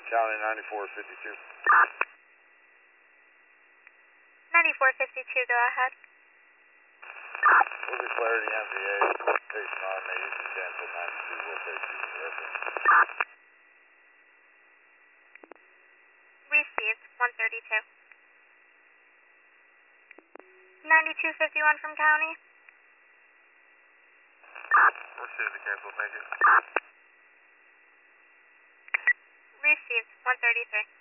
County 9452. 9452, go ahead. We'll declare the MVA station on the Eastern Cancel 92 location reference. Received, 132. 9251 from County. Received the cancel, thank you. Received, 133.